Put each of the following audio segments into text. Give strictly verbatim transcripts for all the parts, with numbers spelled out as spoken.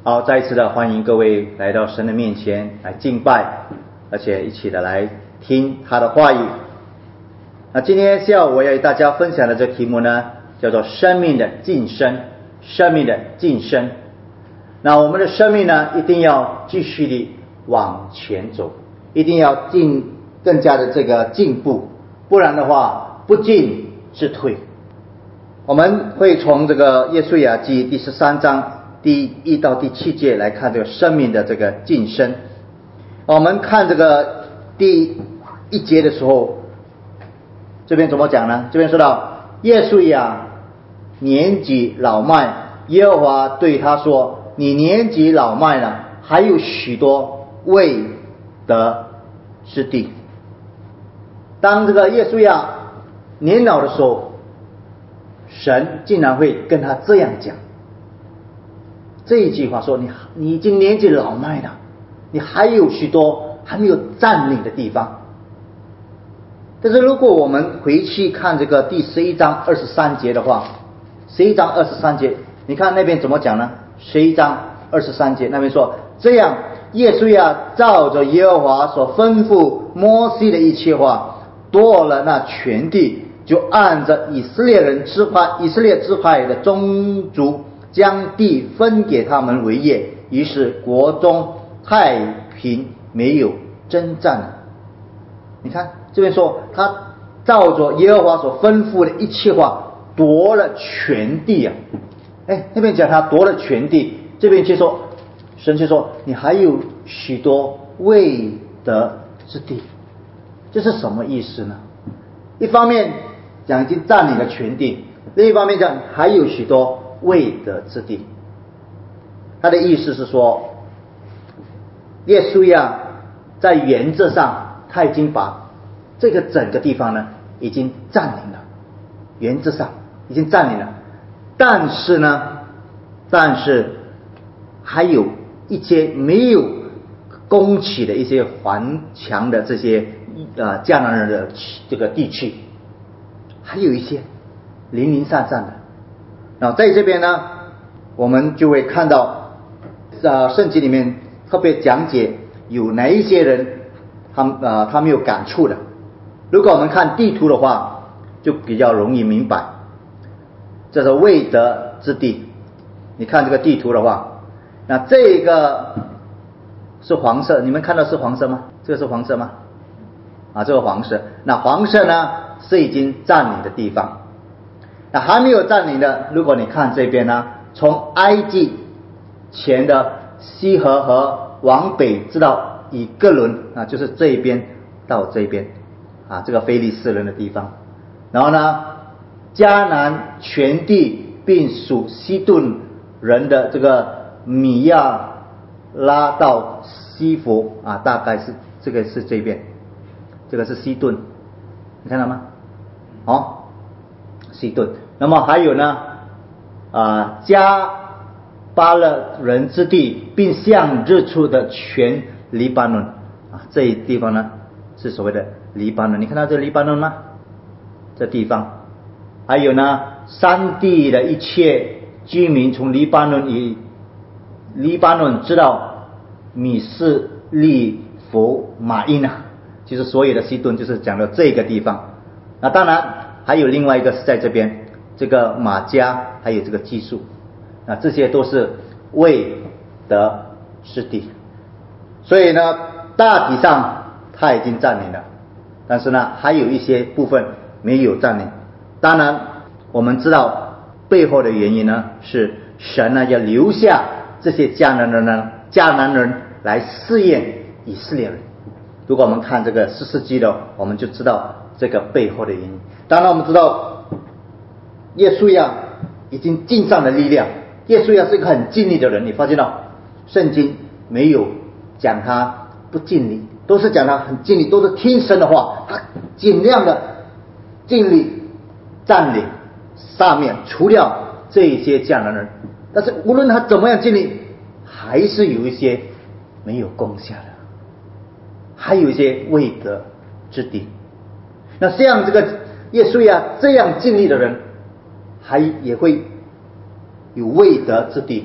好，再一次的欢迎各位来到神的面前来敬拜，而且一起的来听他的话语。那今天下午我要与大家分享的这个题目呢，叫做生命的晋升。生命的晋升。那我们的生命呢，一定要继续的往前走，一定要进更加的这个进步，不然的话不进自退。我们会从这个约书亚记第十三章第一到第七节来看这个生命的这个晋升。我们看这个第一节的时候，这边怎么讲呢？这边说到约书亚年纪老迈，耶和华对他说：你年纪老迈了，还有许多未得之地。当这个约书亚年老的时候，神竟然会跟他这样讲这一句话，说你你已经年纪老迈了，你还有许多还没有占领的地方。但是如果我们回去看这个第十一章二十三节的话，十一章二十三节，你看那边怎么讲呢？十一章二十三节那边说，这样约书亚照着耶和华所吩咐摩西的一切话，夺了那全地，就按着以色列人支派以色列支派的宗族，将地分给他们为业。于是国中太平，没有征战了。你看这边说，他照着耶和华所吩咐的一切话，夺了全地啊！哎，那边讲他夺了全地，这边却说，神却说你还有许多未得之地。这是什么意思呢？一方面讲已经占领了全地，另一方面讲还有许多未得之地。他的意思是说，约书亚在原则上他已经把这个整个地方呢已经占领了，原则上已经占领了，但是呢，但是还有一些没有攻起的一些环墙的这些呃迦南人的这个地区，还有一些零零散散的。然后在这边呢，我们就会看到呃圣经里面特别讲解有哪一些人他呃他没有感触的。如果我们看地图的话，就比较容易明白，这是未得之地。你看这个地图的话，那这个是黄色，你们看到是黄色吗？这个是黄色吗？啊，这个黄色。那黄色呢是已经占领的地方。那还没有占领的，如果你看这边呢，从埃及前的西河河往北直到以哥伦啊，就是这一边到这边啊，这个非利士人的地方。然后呢，迦南全地并属西顿人的这个米亚拉到西弗啊，大概是这个是这边，这个是西顿，你看到吗？哦，西顿。那么还有呢，啊，加巴勒人之地，并向日出的全黎巴嫩啊，这一地方呢是所谓的黎巴嫩。你看到这黎巴嫩吗？这地方。还有呢，山地的一切居民，从黎巴嫩以黎巴嫩直到米斯利弗马因啊，就是所有的西顿，就是讲到这个地方。那当然还有另外一个是在这边，这个马加还有这个基述，那这些都是未得之地。所以呢，大体上他已经占领了，但是呢还有一些部分没有占领。当然我们知道背后的原因呢，是神呢要留下这些迦南人呢迦南人来试验以色列人。如果我们看这个士师记的，我们就知道这个背后的原因。当然我们知道约书亚已经尽上了力量，约书亚是一个很尽力的人。你发现到圣经没有讲他不尽力，都是讲他很尽力，都是听神的话，他尽量的尽力占领上面，除掉这些迦南人。但是无论他怎么样尽力，还是有一些没有攻下的，还有一些未得之地。那像这个约书亚这样尽力的人，还也会有未得之地。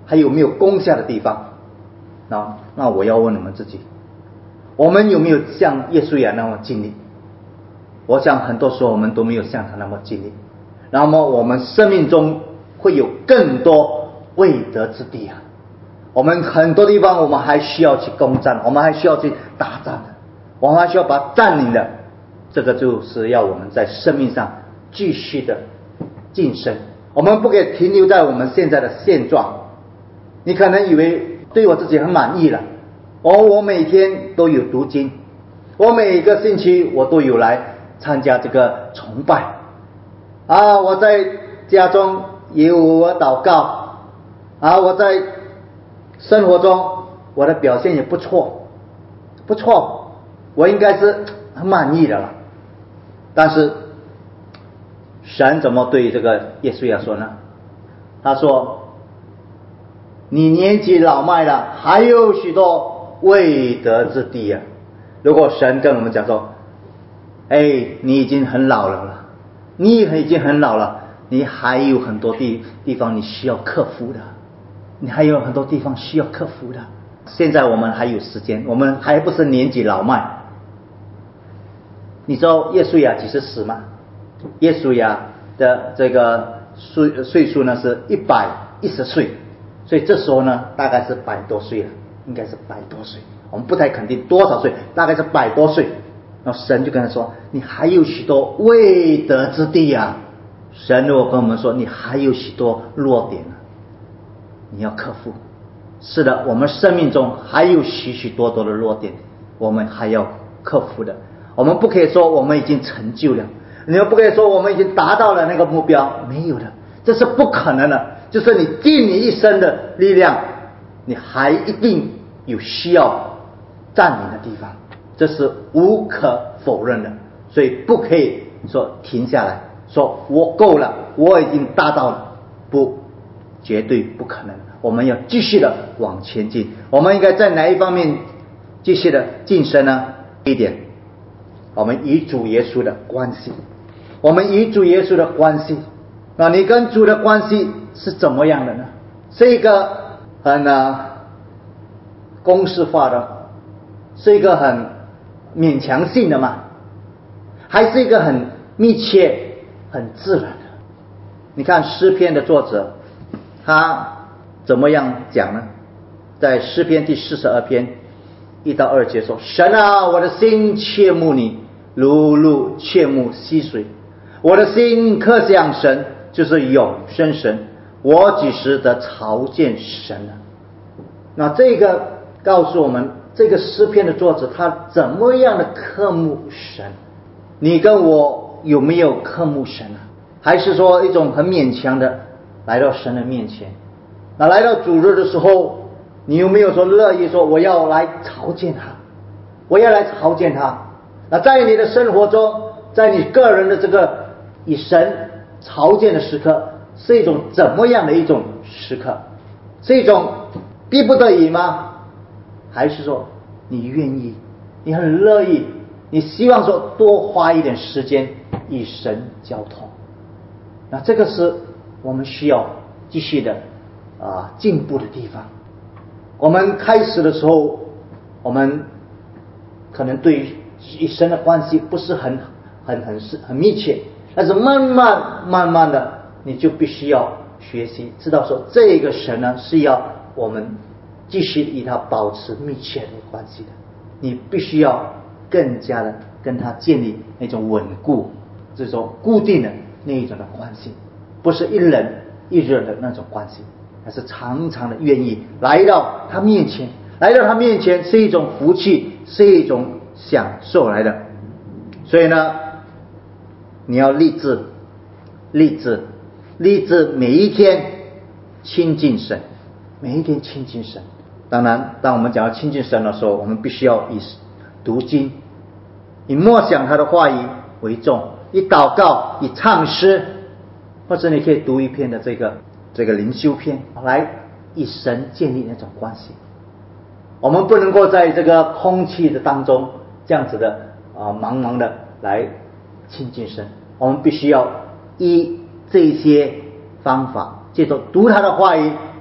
还有没有攻下的地方？那那我要问你们自己，我们有没有像耶稣亚那么经历？我想很多时候我们都没有像他那么经历。那么我们生命中会有更多未得之地啊！我们很多地方我们还需要去攻占，我们还需要去打仗的，我们还需要把它占领的。这个就是要我们在生命上继续的晋升，我们不可以停留在我们现在的现状。你可能以为对我自己很满意了，哦，我每天都有读经，我每个星期我都有来参加这个崇拜啊，我在家中也有我祷告啊，我在生活中我的表现也不错，不错，我应该是很满意的了。但是神怎么对这个耶稣亚说呢？他说：“你年纪老迈了，还有许多未得之地啊！”如果神跟我们讲说：“哎，你已经很老了了，你已经很老了，你还有很多地地方你需要克服的，你还有很多地方需要克服的。现在我们还有时间，我们还不是年纪老迈。”你知道耶稣亚几时死吗？耶稣亚的这个岁岁数呢是一百一十岁，所以这时候呢大概是百多岁了，应该是百多岁，我们不太肯定多少岁，大概是百多岁。然后神就跟他说：“你还有许多未得之地啊！”神如果跟我们说你还有许多弱点，你要克服。是的，我们生命中还有许许多多的弱点，我们还要克服的。我们不可以说我们已经成就了，你又不可以说我们已经达到了那个目标，没有的，这是不可能的。就是你尽你一生的力量，你还一定有需要占领的地方，这是无可否认的。所以不可以说停下来，说我够了，我已经达到了，不，绝对不可能。我们要继续的往前进。我们应该在哪一方面继续的晋升呢？第一点，我们与主耶稣的关系，我们与主耶稣的关系，那你跟主的关系是怎么样的呢？是一个很呃公式化的，是一个很勉强性的吗？还是一个很密切、很自然的？你看诗篇的作者，他怎么样讲呢？在诗篇第四十二篇一到二节说：“神啊，我的心切慕你，如鹿切慕溪水。我的心渴想神，就是永生神。我几时得朝见神呢？”那这个告诉我们，这个诗篇的作者他怎么样的渴慕神？你跟我有没有渴慕神啊？还是说一种很勉强的来到神的面前？那来到主日的时候，你有没有说乐意说我要来朝见他，我要来朝见他？那在你的生活中，在你个人的这个以神朝见的时刻，是一种怎么样的一种时刻？是一种逼不得已吗？还是说你愿意，你很乐意，你希望说多花一点时间与神交通？那这个是我们需要继续的啊进步的地方。我们开始的时候，我们可能对与神的关系不是很很很很密切，但是慢慢慢慢的，你就必须要学习，知道说这个神呢是要我们继续与他保持密切的关系的。你必须要更加的跟他建立那种稳固、这种固定的那一种的关系，不是一冷一热的那种关系，而是常常的愿意来到他面前。来到他面前是一种福气，是一种享受来的。所以呢，你要立志立志立志每一天亲近神，每一天亲近神。当然当我们讲到亲近神的时候，我们必须要以读经，以默想他的话语为重，以祷告，以唱诗，或者你可以读一篇的这个这个灵修篇，来与神建立那种关系。我们不能够在这个空气的当中这样子的啊、呃、茫茫的来亲近神，我们必须要依这些方法，借着读他的话语，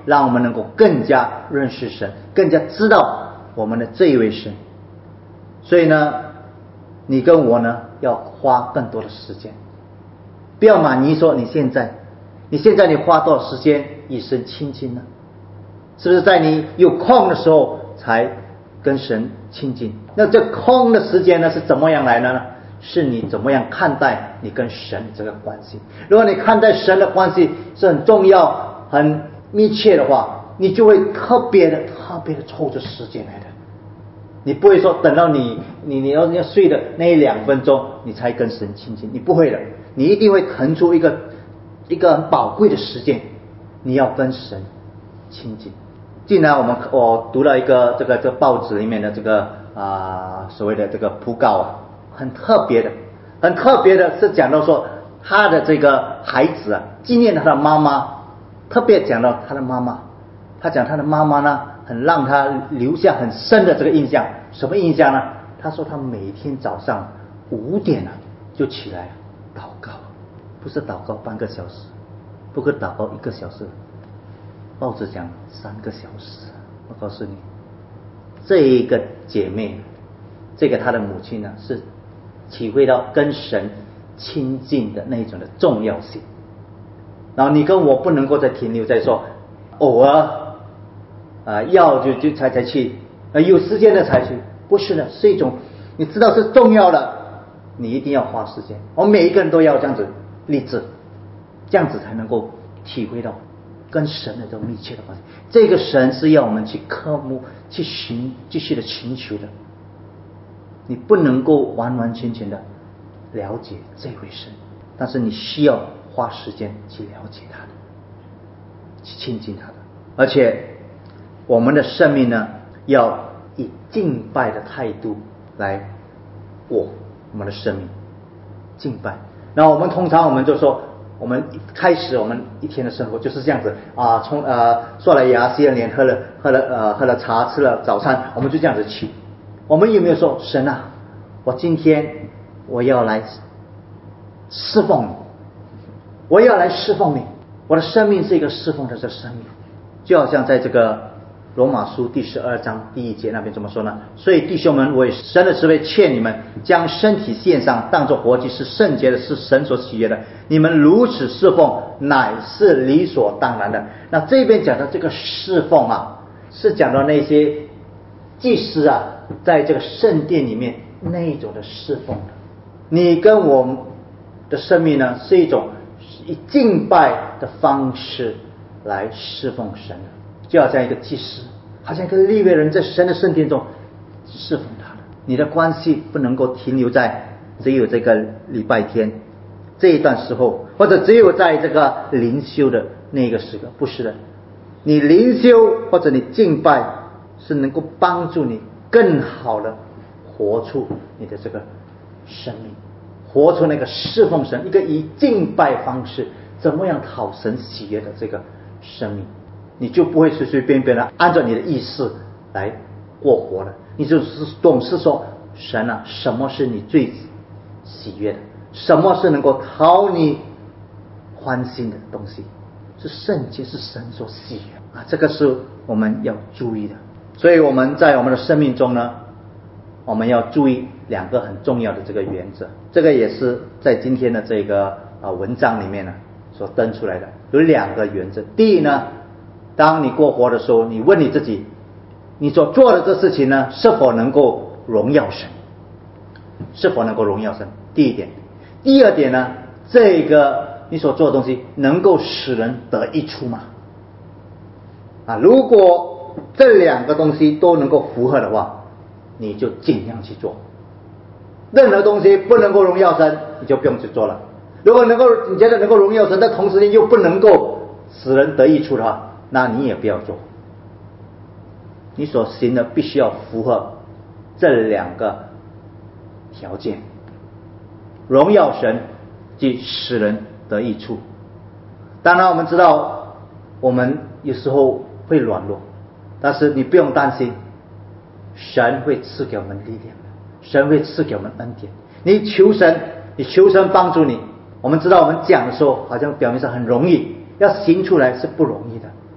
让我们能够更加认识神，更加知道我们的这一位神。所以呢，你跟我呢要花更多的时间，不要满意说你现在你现在你花多少时间与神亲近呢？是不是在你有空的时候才跟神亲近？那这空的时间呢是怎么样来的呢？是你怎么样看待你跟神这个关系。如果你看待神的关系是很重要很密切的话，你就会特别的特别的抽着时间来的。你不会说等到你你你要要睡的那一两分钟你才跟神亲近，你不会的，你一定会腾出一个一个很宝贵的时间，你要跟神亲近。既然我们我读了一个这个这个报纸里面的这个啊、呃、所谓的这个讣告啊，很特别的，很特别的是讲到说他的这个孩子啊，纪念他的妈妈，特别讲到他的妈妈，他讲他的妈妈呢，很让他留下很深的这个印象。什么印象呢？他说他每天早上五点啊就起来祷告，不是祷告半个小时，不是祷告一个小时。报纸讲三个小时，我告诉你，这一个姐妹，这个她的母亲呢，是体会到跟神亲近的那一种的重要性。然后你跟我不能够再停留在说偶尔啊、呃、要就就才才去，呃有时间的才去，不是的，是一种你知道是重要的，你一定要花时间。我们每一个人都要这样子立志，这样子才能够体会到跟神的这种密切的关系。这个神是要我们去渴慕、去寻、继续的寻求的。你不能够完完全全的了解这位神，但是你需要花时间去了解他的，去亲近他的。而且我们的生命呢，要以敬拜的态度来过我们的生命，敬拜。那我们通常我们就说，我们开始我们一天的生活就是这样子啊，从呃刷了牙、洗了脸、喝了喝了呃喝了茶、吃了早餐，我们就这样子去。我们有没有说神啊，我今天我要来侍奉你，我要来侍奉你，我的生命是一个侍奉的这生命。就好像在这个罗马书第十二章第一节那边怎么说呢？所以弟兄们，我以神的慈悲劝你们，将身体献上，当作活祭，是圣洁的，是神所喜悦的。你们如此侍奉，乃是理所当然的。那这边讲的这个侍奉啊，是讲到那些祭司啊，在这个圣殿里面那一种的侍奉的。你跟我们的生命呢，是一种以敬拜的方式来侍奉神的，就好像一个祭司，好像一个利未人在神的圣殿中侍奉他的。你的关系不能够停留在只有这个礼拜天这一段时候，或者只有在这个灵修的那个时刻，不是的。你灵修或者你敬拜是能够帮助你更好的活出你的这个生命，活出那个侍奉神，一个以敬拜方式怎么样讨神喜悦的这个生命。你就不会随随便便的按照你的意思来过活了，你就是懂事说神啊，什么是你最喜悦的，什么是能够讨你欢心的东西，是圣洁，是神所喜悦啊，这个是我们要注意的。所以我们在我们的生命中呢，我们要注意两个很重要的这个原则，这个也是在今天的这个啊文章里面呢所登出来的。有两个原则。第一呢，当你过活的时候，你问你自己，你所做的这事情呢，是否能够荣耀神，是否能够荣耀神，第一点。第二点呢，这个你所做的东西能够使人得益处吗？啊，如果这两个东西都能够符合的话，你就尽量去做。任何东西不能够荣耀神，你就不用去做了。如果能够你觉得能够荣耀神，但同时你又不能够使人得益处的话，那你也不要做。你所行的必须要符合这两个条件，荣耀神即使人得益处。当然我们知道我们有时候会软弱，但是你不用担心，神会赐给我们力量，神会赐给我们恩典。你求神，你求神帮助你。我们知道我们讲的时候好像表面上很容易，要行出来是不容易的。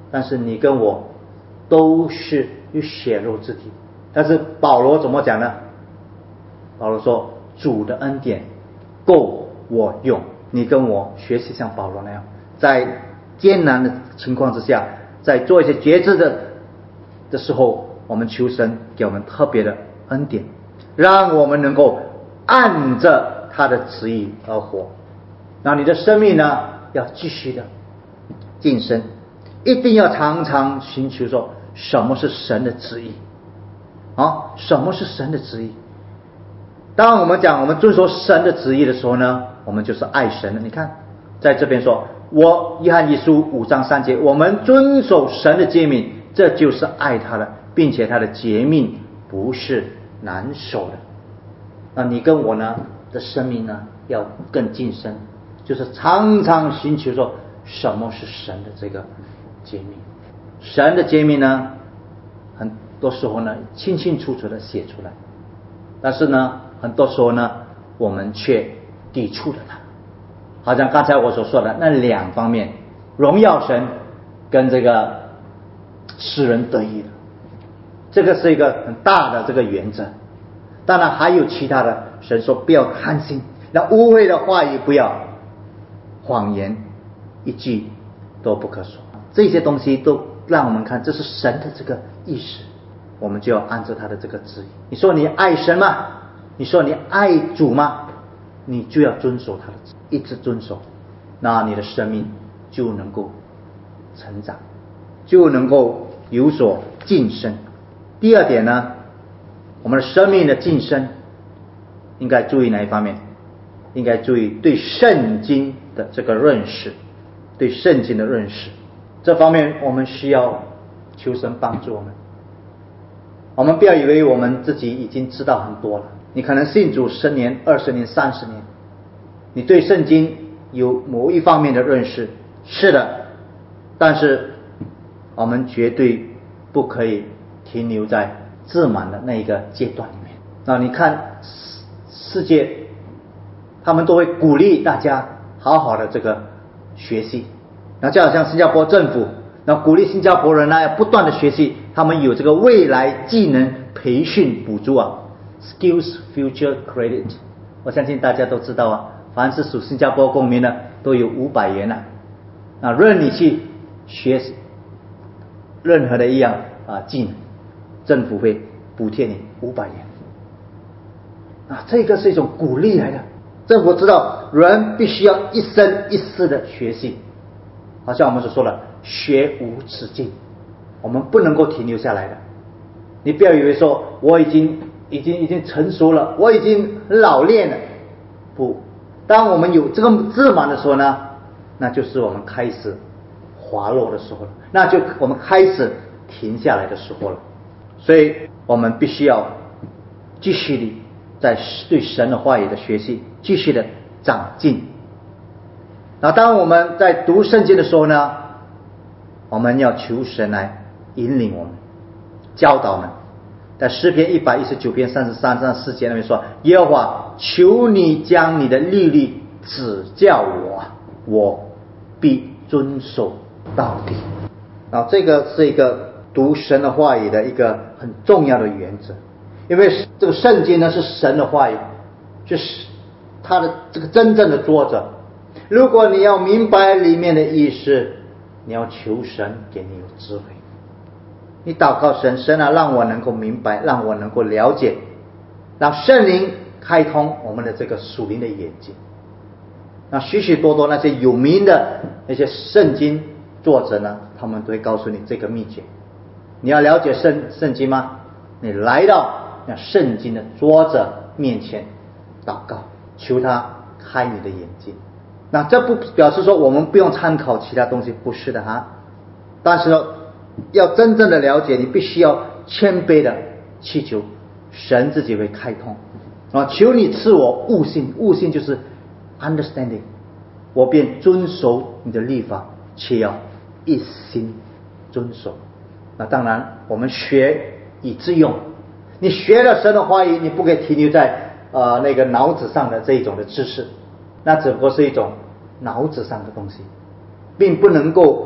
但是你跟我都是有血肉之体。但是保罗怎么讲呢？保罗说主的恩典够我用。你跟我学习像保罗那样，在艰难的情况之下，在做一些决志的的时候，我们求神给我们特别的恩典，让我们能够按着他的旨意而活。那你的生命呢，要继续的晋升，一定要常常寻求说什么是神的旨意啊？什么是神的旨意？当我们讲我们遵守神的旨意的时候呢，我们就是爱神的。你看在这边说，我约翰一书五章三节，我们遵守神的诫命，这就是爱他的，并且他的诫命不是难守的。那你跟我呢的生命呢要更晋升，就是常常寻求说什么是神的这个诫命。神的诫命呢很多时候呢清清楚楚的写出来，但是呢很多时候呢我们却抵触了它。好像刚才我所说的那两方面，荣耀神跟这个使人得益的，这个是一个很大的这个原则。当然还有其他的，神说不要贪心，那污秽的话语不要，谎言一句都不可说。这些东西都让我们看这是神的这个意识，我们就要按照他的这个旨意。你说你爱神吗？你说你爱主吗？你就要遵守他的旨意，一直遵守，那你的生命就能够成长，就能够有所晋升。第二点呢，我们的生命的晋升应该注意哪一方面？应该注意对圣经的这个认识，对圣经的认识，这方面我们需要求神帮助我们。我们不要以为我们自己已经知道很多了，你可能信主十年、二十年、三十年，你对圣经有某一方面的认识，是的，但是我们绝对不可以停留在自满的那一个阶段里面。那你看世界，他们都会鼓励大家好好的这个学习，那就好像新加坡政府那鼓励新加坡人呢要不断的学习，他们有这个未来技能培训补助啊 Skills Future Credit， 我相信大家都知道啊，凡是属新加坡公民的都有五百元啊，那任你去学任何的一样啊技能，政府会补贴你五百元啊，这个是一种鼓励来的。政府知道人必须要一生一世的学习，好像我们所说的学无止境，我们不能够停留下来的。你不要以为说我已经已经已经成熟了，我已经很老练了，不，当我们有这个自满的时候呢，那就是我们开始滑落的时候了，那就我们开始停下来的时候了。所以我们必须要继续的在对神的话语的学习，继续的长进。那当我们在读圣经的时候呢，我们要求神来引领我们，教导我们。在诗篇一百一十九篇三十三、三十四节那边说，耶和华，求你将你的律例指教我，我必遵守到底。然后这个是一个读神的话语的一个很重要的原则，因为这个圣经呢是神的话语，就是他的这个真正的作者。如果你要明白里面的意思，你要求神给你有智慧，你祷告神，神啊，让我能够明白，让我能够了解，让圣灵开通我们的这个属灵的眼睛。那许许多多那些有名的那些圣经作者呢，他们都会告诉你这个秘诀。你要了解圣圣经吗？你来到那圣经的作者面前祷告，求他开你的眼睛。那这不表示说我们不用参考其他东西，不是的哈。但是呢，要真正的了解，你必须要谦卑的祈求神自己会开通啊！求你赐我悟性，悟性就是 understanding， 我便遵守你的律法，且要一心遵守。那当然我们学以致用，你学了神的话语，你不可以停留在呃那个脑子上的这一种的知识，那只不过是一种脑子上的东西，并不能够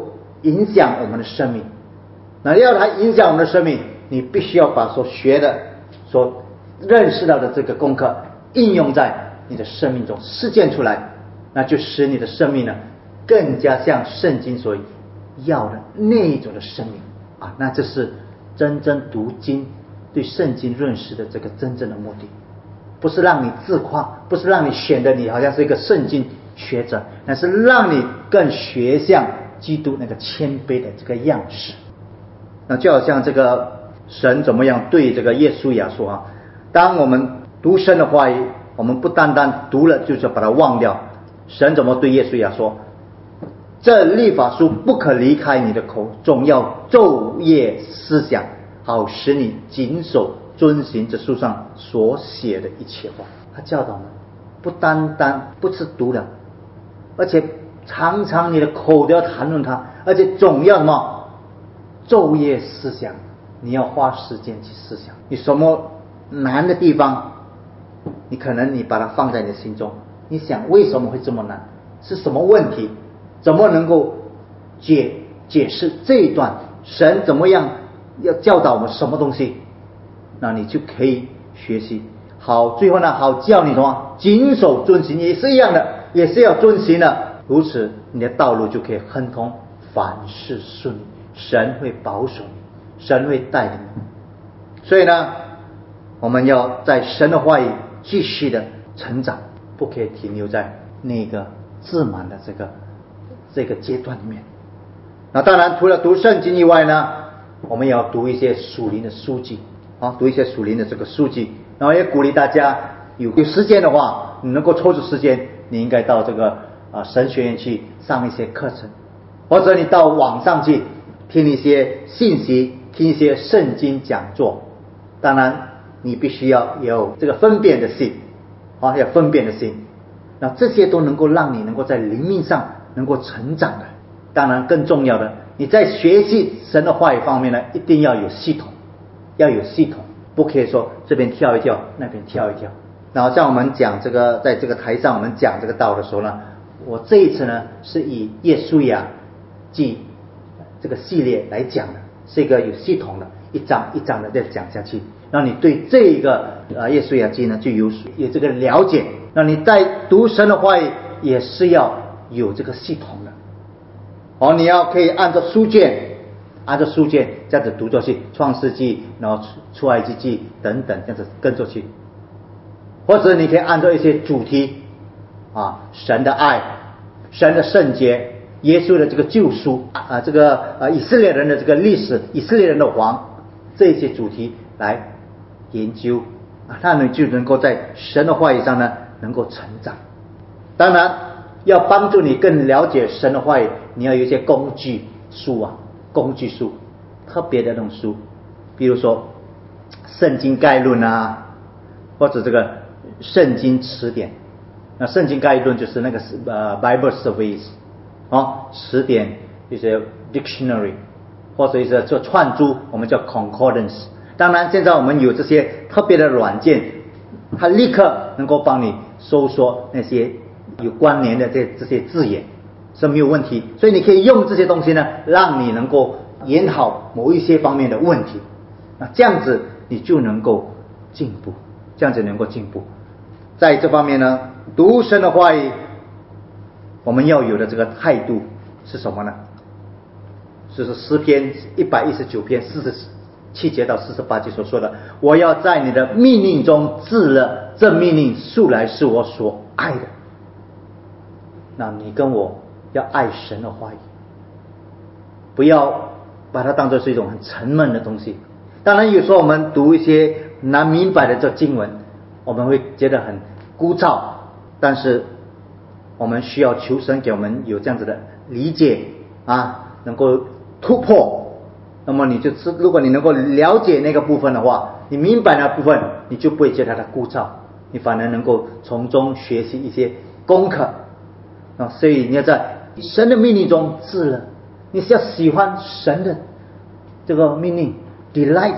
影响我们的生命。那要它影响我们的生命，你必须要把所学的、所认识到的这个功课应用在你的生命中，实践出来，那就使你的生命呢更加像圣经所要的那一种的生命啊。那这是真正读经对圣经认识的这个真正的目的，不是让你自夸，不是让你显得你好像是一个圣经学者，那是让你更学像基督那个谦卑的这个样式。那就好像这个神怎么样对这个耶稣亚说啊，当我们读神的话语，我们不单单读了就是把它忘掉。神怎么对耶稣亚说？这律法书不可离开你的口，总要昼夜思想，好使你谨守遵行这书上所写的一切话。他教导我们不单单不是读了，而且常常你的口都要谈论它，而且总要什么？昼夜思想，你要花时间去思想。你什么难的地方，你可能你把它放在你的心中，你想为什么会这么难，是什么问题，怎么能够解解释这一段，神怎么样要教导我们什么东西，那你就可以学习好。最后呢，好叫你什么谨守遵行，也是一样的，也是要遵行的，如此你的道路就可以亨通，凡事顺利。神会保守你，神会带领你。所以呢，我们要在神的话语继续的成长，不可以停留在那个自满的这个这个阶段里面。那当然除了读圣经以外呢，我们也要读一些属灵的书籍啊，读一些属灵的这个书籍。然后也鼓励大家有有时间的话，你能够抽出时间，你应该到这个啊神学院去上一些课程，或者你到网上去听一些信息，听一些圣经讲座。当然你必须要有这个分辨的心啊，要分辨的心。那这些都能够让你能够在灵命上能够成长的。当然更重要的，你在学习神的话语方面呢，一定要有系统，要有系统，不可以说这边跳一跳，那边跳一跳。然后像我们讲这个，在这个台上我们讲这个道的时候呢，我这一次呢是以耶稣亚记这个系列来讲的，是一个有系统的，一章一章的再讲下去，让你对这个呃耶稣亚记呢就有有这个了解。那你在读神的话语也是要有这个系统的哦，你要可以按照书卷，按照书卷这样子读过去，创世纪，然后出埃及记等等这样子跟着去，或者你可以按照一些主题啊，神的爱，神的圣洁，耶稣的这个救赎啊，这个呃以色列人的这个历史，以色列人的王，这些主题来研究啊，那你就能够在神的话语上呢能够成长。当然要帮助你更了解神的话语，你要有一些工具书啊，工具书，特别的那种书，比如说圣经概论啊，或者这个圣经词典。那圣经概论就是那个呃 Bible Surveys 哦，词典一些 dictionary， 或者一些做串珠，我们叫 concordance。当然现在我们有这些特别的软件，它立刻能够帮你搜索那些有关联的这这些字眼，是没有问题。所以你可以用这些东西呢，让你能够研讨某一些方面的问题。那这样子你就能够进步，这样子能够进步。在这方面呢，读神的话语，我们要有的这个态度是什么呢？就是诗篇一百一十九篇四十七节到四十八节所说的，我要在你的命令中治了，这命令素来是我所爱的。那你跟我要爱神的话语，不要把它当作是一种很沉闷的东西。当然有时候我们读一些难明白的这经文，我们会觉得很枯燥，但是我们需要求神给我们有这样子的理解啊，能够突破。那么你就是如果你能够了解那个部分的话，你明白那部分，你就不会觉得它枯燥，你反而能够从中学习一些功课啊。所以你要在神的命令中治了，你是要喜欢神的这个命令， delight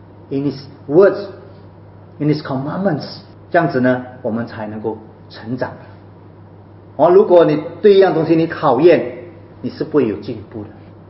in His words, in His commandments， 这样子呢我们才能够成长哦。如果你对一样东西你讨厌，你是不会有进步的。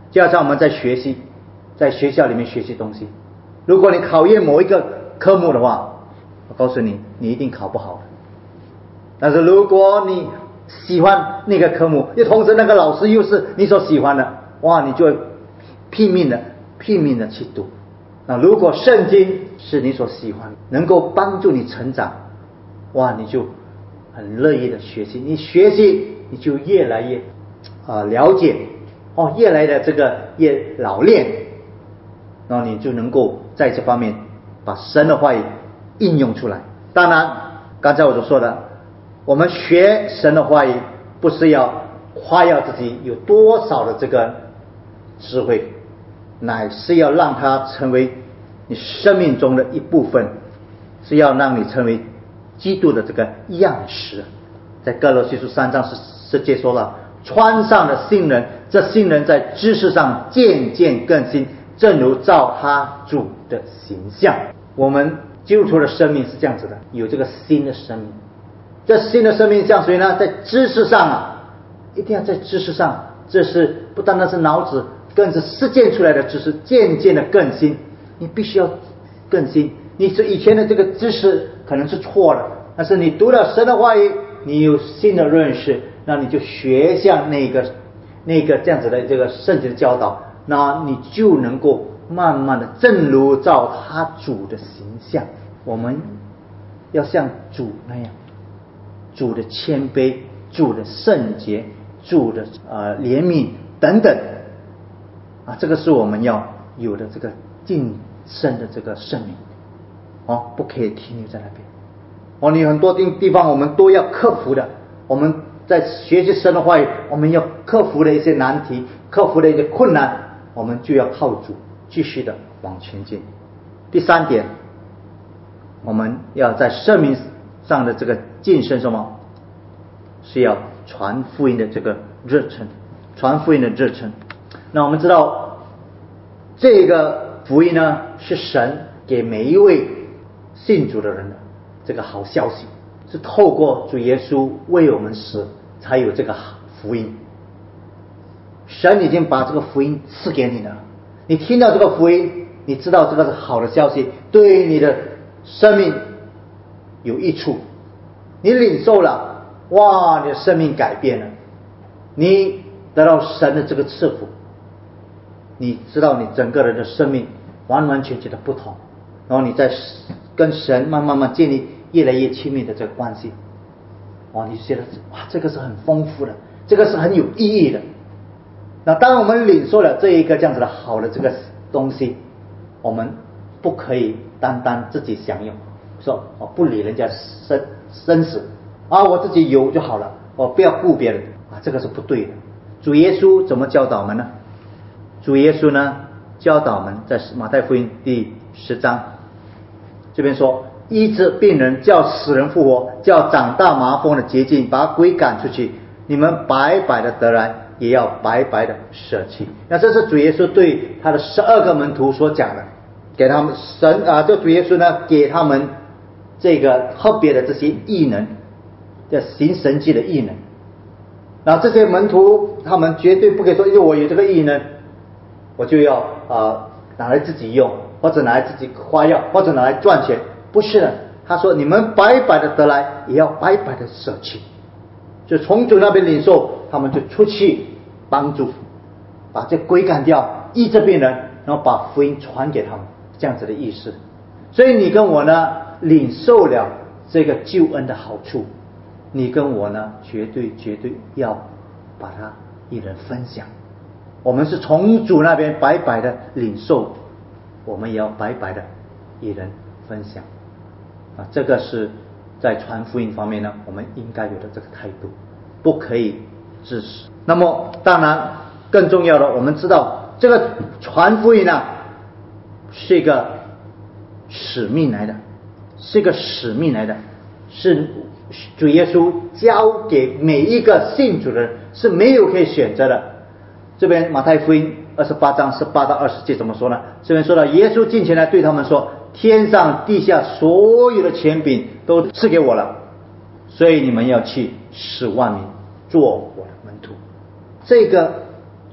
就好像我们在学习，在学校里面学习东西，如果你考验某一个科目的话，我告诉你，你一定考不好的。但是如果你喜欢那个科目，又同时那个老师又是你所喜欢的，哇，你就会拼命的拼命的去读。那如果圣经是你所喜欢，能够帮助你成长，哇，你就很乐意的学习，你学习你就越来越啊、呃、了解哦，越来的这个越老练，然后你就能够在这方面把神的话语应用出来。当然刚才我所说的，我们学神的话语不是要夸耀自己有多少的这个智慧，乃是要让它成为你生命中的一部分，是要让你成为基督的这个样式。在哥罗西书三章十节说了，穿上的新人，这新人在知识上渐渐更新，正如照他主的形象。我们基督徒的生命是这样子的，有这个新的生命。这新的生命像谁呢？在知识上啊，一定要在知识上，这是不单单是脑子，更是实践出来的知识，渐渐的更新。你必须要更新，你是以前的这个知识可能是错的，但是你读了神的话语，你有新的认识，那你就学像那个那个这样子的这个圣经的教导，那你就能够慢慢的正如照他主的形象。我们要像主那样，主的谦卑，主的圣洁，主的呃怜悯等等啊，这个是我们要有的这个晋升的这个生命哦，不可以停留在那边哦。你很多地地方我们都要克服的，我们在学习神的话语，我们要克服的一些难题，克服的一些困难，我们就要靠主继续的往前进。第三点，我们要在生命上的这个晋升什么？是要传福音的这个热忱，传福音的热忱。那我们知道这个福音呢，是神给每一位信主的人的这个好消息，是透过主耶稣为我们死才有这个福音。神已经把这个福音赐给你了，你听到这个福音，你知道这个是好的消息，对你的生命有益处，你领受了，哇，你的生命改变了，你得到神的这个赐福，你知道你整个人的生命完完全全的不同，然后你在跟神慢慢慢建立越来越亲密的这个关系，哇，你就觉得哇，这个是很丰富的，这个是很有意义的。那当我们领受了这一个这样子的好的这个东西，我们不可以单单自己享用，说我不理人家生生死啊，我自己有就好了，我不要顾别人啊，这个是不对的。主耶稣怎么教导我们呢？主耶稣呢教导我们在马太福音第十章这边说，医治病人，叫死人复活，叫长大麻风的洁净，把鬼赶出去，你们白白的得来，也要白白的舍弃。那这是主耶稣对他的十二个门徒所讲的，给他们神啊，这主耶稣呢给他们这个特别的这些异能，这行神迹的异能。然后这些门徒他们绝对不可以说，因为我有这个异能，我就要啊、呃、拿来自己用，或者拿来自己夸耀，或者拿来赚钱。不是的，他说你们白白的得来，也要白白的舍弃。就从主那边领受，他们就出去帮助，把这鬼赶掉，医治病人，然后把福音传给他们，这样子的意思。所以你跟我呢领受了这个救恩的好处，你跟我呢绝对绝对要把它与人分享。我们是从主那边白白的领受，我们也要白白的与人分享啊，这个是在传福音方面呢，我们应该有的这个态度，不可以自私。那么当然更重要的，我们知道这个传福音呢是一个使命来的，是一个使命来的，是主耶稣交给每一个信主的人，是没有可以选择的。这边马太福音二十八章十八到二十节怎么说呢？这边说到耶稣进前来对他们说，天上地下所有的权柄都赐给我了，所以你们要去使万民做我的门徒。这个主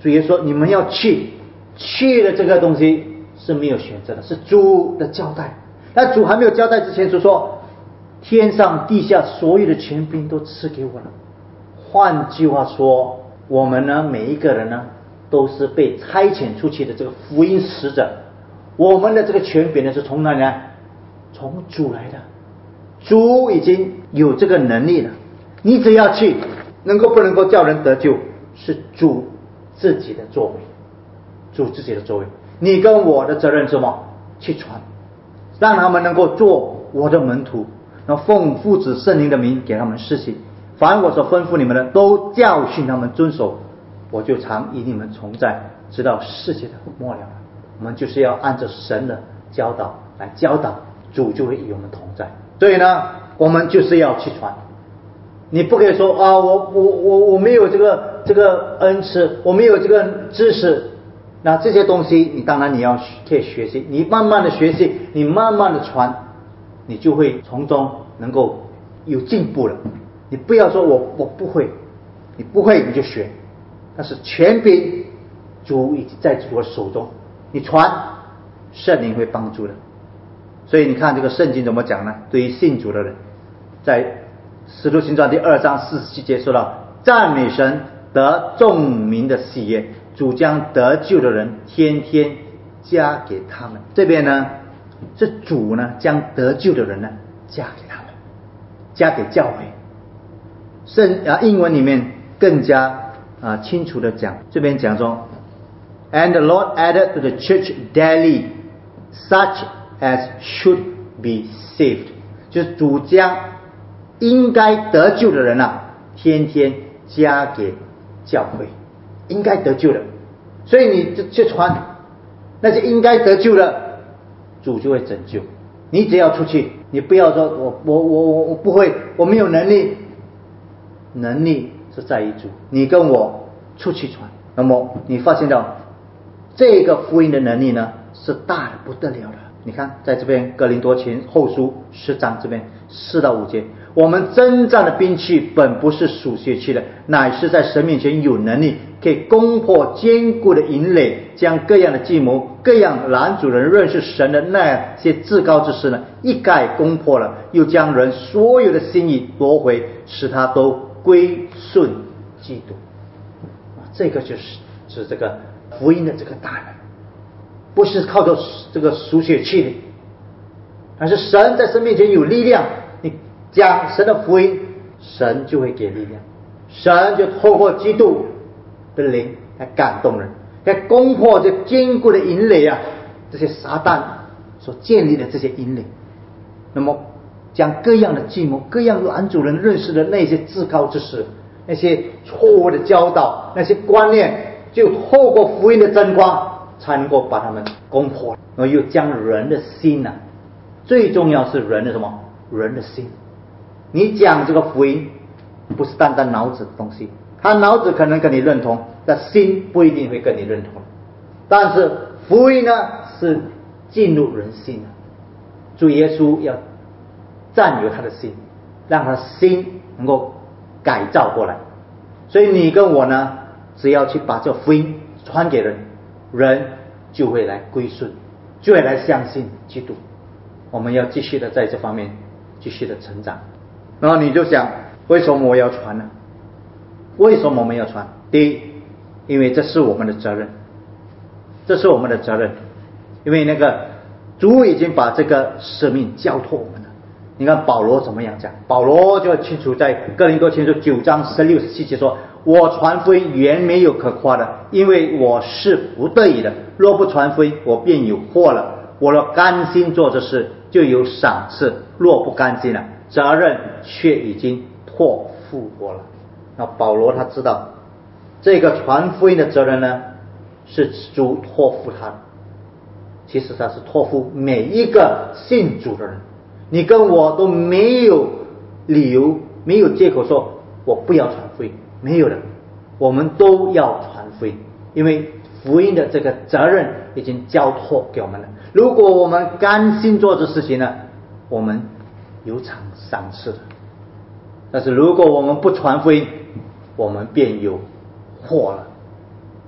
主耶稣说你们要去，去的这个东西是没有选择的，是主的交代。但主还没有交代之前就说，天上地下所有的权柄都赐给我了。换句话说，我们呢每一个人呢都是被差遣出去的这个福音使者。我们的这个权柄呢是从哪里呢？从主来的。主已经有这个能力了，你只要去，能够不能够叫人得救，是主自己的作为，主自己的作为。你跟我的责任是什么？去传，让他们能够做我的门徒，然后奉父子圣灵的名给他们施行，凡我所吩咐你们的，都教训他们遵守，我就常与你们同在，直到世界的末了。我们就是要按着神的教导来教导，主就会与我们同在。所以呢，我们就是要去传。你不可以说啊，我我我我没有这个这个恩赐，我没有这个知识。那这些东西，你当然你要可以学习，你慢慢的学习，你慢慢的传，你就会从中能够有进步了。你不要说我我不会，你不会你就学，但是权柄主已经在主的手中，你传，圣灵会帮助的。所以你看这个圣经怎么讲呢？对于信主的人，在使徒行传第二章四十七节说到，赞美神，得众民的喜悦，主将得救的人天天加给他们。这边呢是主呢将得救的人呢加给他们，加给教会。圣啊英文里面更加啊清楚的讲，这边讲说 And the Lord added to the church daily such as should be saved， 就是主将应该得救的人啊天天加给教会，应该得救的。所以你就去传，那些应该得救的，主就会拯救。你只要出去，你不要说我我我我不会，我没有能力。能力是在于主，你跟我出去传，那么你发现到这个福音的能力呢是大的不得了的。你看在这边哥林多前后书十章这边四到五节，我们征战的兵器本不是属血气的，乃是在神面前有能力，可以攻破坚固的营垒，将各样的计谋、各样拦阻人认识神的那些至高之事呢一概攻破了，又将人所有的心意夺回，使他都归顺基督。这个就是是这个福音的这个大能，不是靠着这个属血气的，而是神在神面前有力量。你讲神的福音，神就会给力量，神就透过基督的灵来感动人，来攻破这坚固的营垒啊，这些撒旦所建立的这些营垒。那么将各样的计谋、各样拦阻人认识的那些至高之事，那些错误的教导、那些观念，就透过福音的真光才能够把他们攻破。然后又将人的心啊，最重要是人的什么？人的心。你讲这个福音不是单单脑子的东西，他脑子可能跟你认同，但心不一定会跟你认同。但是福音呢是进入人心的，主耶稣要占有他的心，让他的心能够改造过来。所以你跟我呢，只要去把这福音传给人，人就会来归顺，就会来相信基督。我们要继续的在这方面继续的成长。然后你就想，为什么我要传呢？为什么我们要传？第一，因为这是我们的责任，这是我们的责任，因为那个主已经把这个使命交托我们了。你看保罗怎么样讲？保罗就清楚在哥林多前书九章十六十七节说，我传福音原没有可夸的，因为我是不得已的，若不传福音，我便有祸了。我若甘心做这事，就有赏赐；若不甘心了，责任却已经托付我了。那保罗他知道这个传福音的责任呢是主托付他的，其实他是托付每一个信主的人。你跟我都没有理由，没有借口说我不要传福音，没有的，我们都要传福音，因为福音的这个责任已经交托给我们了。如果我们甘心做这事情呢，我们有赏赏赐的。但是如果我们不传福音，我们便有祸了，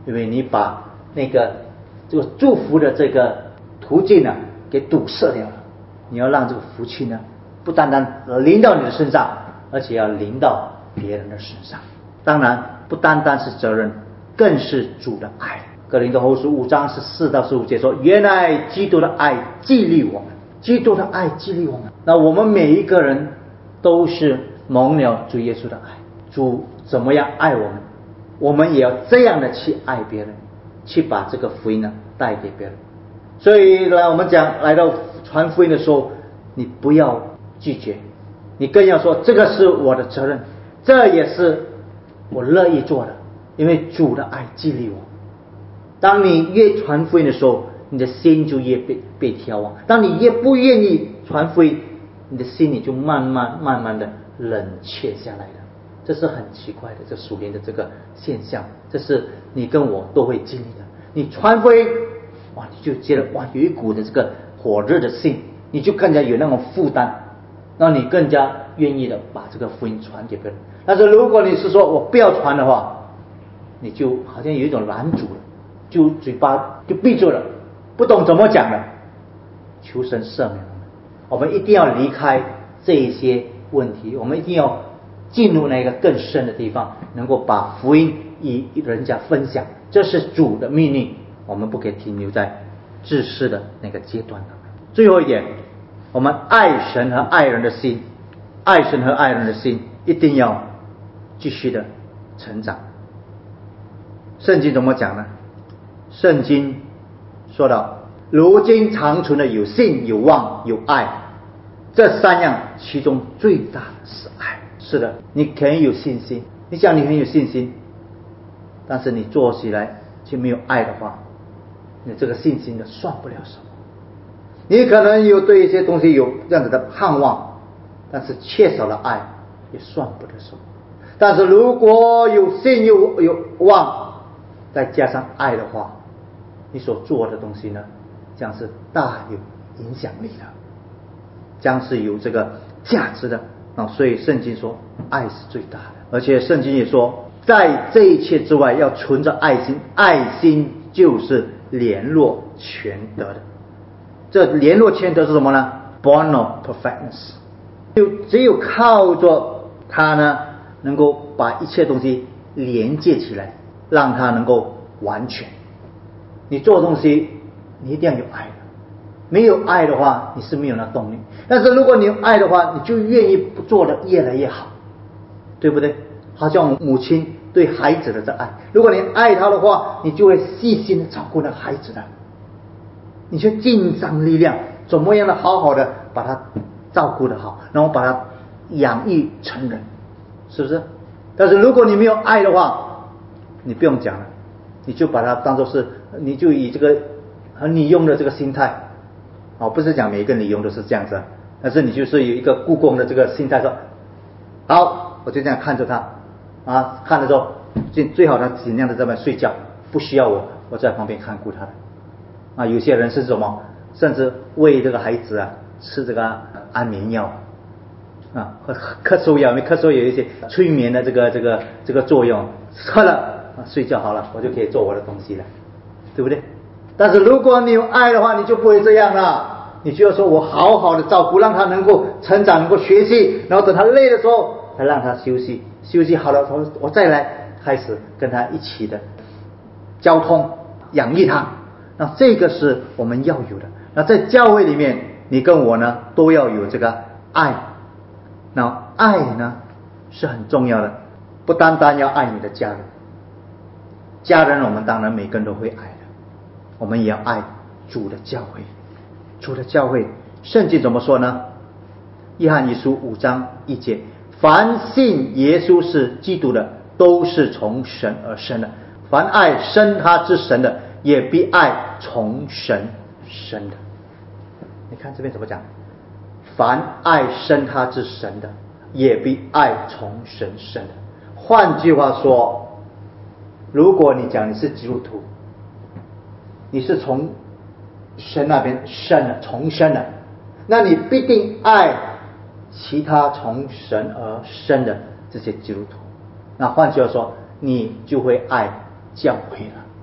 因为你把那个这个祝福的这个途径呢给堵塞掉了。你要让这个福气呢不单单临到你的身上，而且要临到别人的身上。当然不单单是责任，更是主的爱。哥林多后书五章十四到十五节说，原来基督的爱激励我们，基督的爱激励我们。那我们每一个人都是蒙了主耶稣的爱，主怎么样爱我们，我们也要这样的去爱别人，去把这个福音呢带给别人。所以来我们讲来到传福音的时候，你不要拒绝，你更要说这个是我的责任，这也是我乐意做的，因为主的爱激励我。当你越传福音的时候，你的心就越被被挑旺；当你越不愿意传福音，你的心里就慢慢慢慢的冷却下来的。这是很奇怪的，这属灵的这个现象，这是你跟我都会经历的。你传福音，哇，你就觉得哇有一股的这个火热的心，你就更加有那种负担，让你更加愿意的把这个福音传给别人。但是如果你是说我不要传的话，你就好像有一种拦阻了，就嘴巴就闭住了，不懂怎么讲了。求神赦免我们，我们一定要离开这一些问题，我们一定要进入那个更深的地方，能够把福音与人家分享，这是主的命令，我们不可以停留在自私的那个阶段。最后一点，我们爱神和爱人的心，爱神和爱人的心一定要继续的成长。圣经怎么讲呢？圣经说到，如今长存的有信、有望、有爱，这三样其中最大的是爱。是的，你可能有信心，你想你很有信心，但是你做起来却没有爱的话，你这个信心的算不了什么。你可能有对一些东西有这样子的盼望，但是缺少了爱，也算不得什么。但是如果有信有有望，再加上爱的话，你所做的东西呢，将是大有影响力的，将是有这个价值的。啊，所以圣经说爱是最大的，而且圣经也说，在这一切之外要存着爱心，爱心就是联络全德的。这联络全德是什么呢？ Born of perfectness， 就只有靠着它呢，能够把一切东西连接起来，让它能够完全。你做东西你一定要有爱的，没有爱的话你是没有那动力。但是如果你有爱的话，你就愿意做得越来越好，对不对？好像母亲对孩子的这爱，如果你爱他的话，你就会细心的照顾那个孩子的，你就尽上力量，怎么样的好好的把他照顾得好，然后把他养育成人，是不是？但是如果你没有爱的话，你不用讲了，你就把它当作是，你就以这个和你用的这个心态，哦，不是讲每一个你用都是这样子，但是你就是有一个雇工的这个心态说，好，我就这样看着他，啊，看的时候最最好他尽量的在那边睡觉，不需要我，我在旁边看顾他的。啊，有些人是什么，甚至喂这个孩子啊吃这个安眠药，啊，和咳嗽药，因为咳嗽有一些催眠的这个这个这个作用，喝了啊睡觉好了，我就可以做我的东西了，对不对？但是如果你有爱的话，你就不会这样了。你就要说我好好的照顾，让他能够成长，能够学习，然后等他累的时候才让他休息，休息好了我再来开始跟他一起的交通，养育他。那这个是我们要有的。那在教会里面，你跟我呢都要有这个爱。那爱呢是很重要的，不单单要爱你的家人，家人我们当然每个人都会爱的，我们也要爱主的教会。主的教会，圣经怎么说呢？约翰一书五章一节，凡信耶稣是基督的，都是从神而生的；凡爱生他之神的，也必爱从神生的。你看这边怎么讲？凡爱生他之神的，也必爱从神生的。换句话说，如果你讲你是基督徒，你是从神那边生了，重生了，那你必定爱其他从神而生的这些基督徒。那换句话说，你就会爱教会了。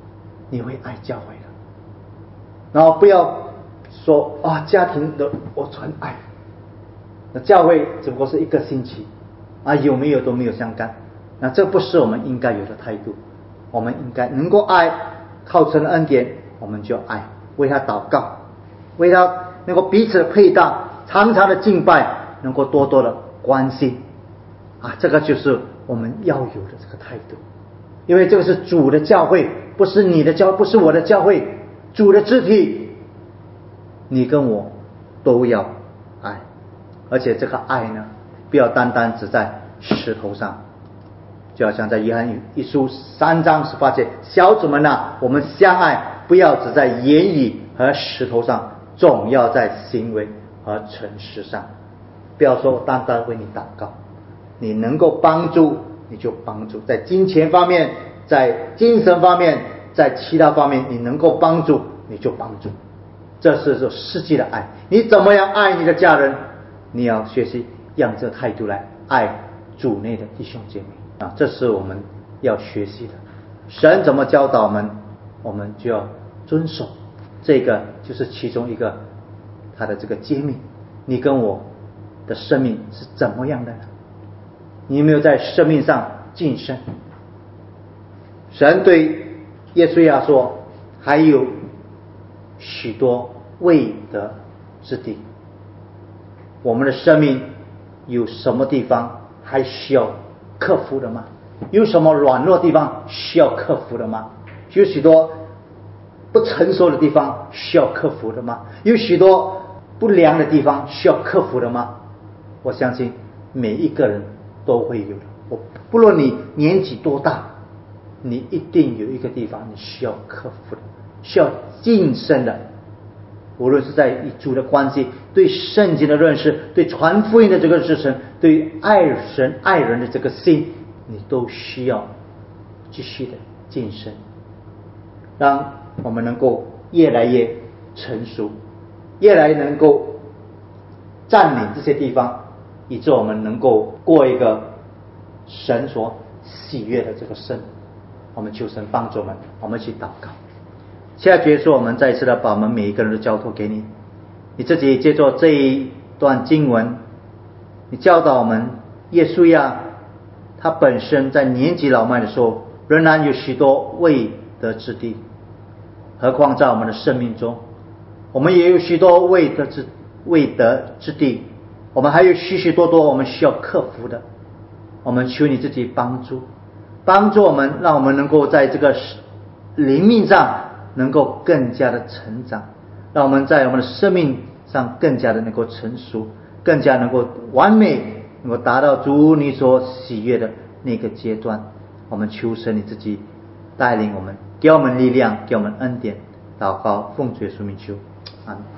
你会爱教会的。然后不要说啊，家庭的我纯爱，那教会只不过是一个星期啊，有没有都没有相干。那这不是我们应该有的态度。我们应该能够爱，靠神的恩典，我们就爱，为他祷告，为他能够彼此的配搭，常常的敬拜，能够多多的关心啊，这个就是我们要有的这个态度。因为这个是主的教会，不是你的教，不是我的教会，主的肢体，你跟我都要爱。而且这个爱呢，不要单单只在石头上，就好像在约翰一书三章十八节，小子们啊，我们相爱，不要只在言语和石头上，总要在行为和诚实上。不要说单单为你祷告，你能够帮助你就帮助，在金钱方面，在精神方面，在其他方面你能够帮助你就帮助，这是说实际的爱。你怎么样爱你的家人，你要学习让这态度来爱主内的弟兄姐妹啊，这是我们要学习的。神怎么教导我们，我们就要遵守，这个就是其中一个他的这个诫命。你跟我的生命是怎么样的呢？你有没有在生命上晋升？神对耶稣亚说，还有许多未得之地。我们的生命有什么地方还需要克服的吗？有什么软弱地方需要克服的吗？有许多不成熟的地方需要克服的吗？有许多不良的地方需要克服的吗？我相信每一个人都会有的。我不论你年纪多大，你一定有一个地方你需要克服的，需要晋升的。无论是在与主的关系，对圣经的认识，对传福音的这个热忱，对爱神爱人的这个心，你都需要继续的晋升，让我们能够越来越成熟，越来越能够占领这些地方，以致我们能够过一个神所喜悦的这个生活。我们求神帮助我们，我们一起祷告。现在结束，我们再一次的把我们每一个人都交托给你，你自己借着这一段经文，你教导我们，耶稣呀，他本身在年纪老迈的时候，仍然有许多未得之地，何况在我们的生命中，我们也有许多未得之未得之地，我们还有许许多多我们需要克服的。我们求你自己帮助，帮助我们，让我们能够在这个灵命上能够更加的成长，让我们在我们的生命上更加的能够成熟，更加能够完美，能够达到主你所喜悦的那个阶段。我们求神你自己带领我们，给我们力量，给我们恩典。祷告奉主耶稣名求，阿们。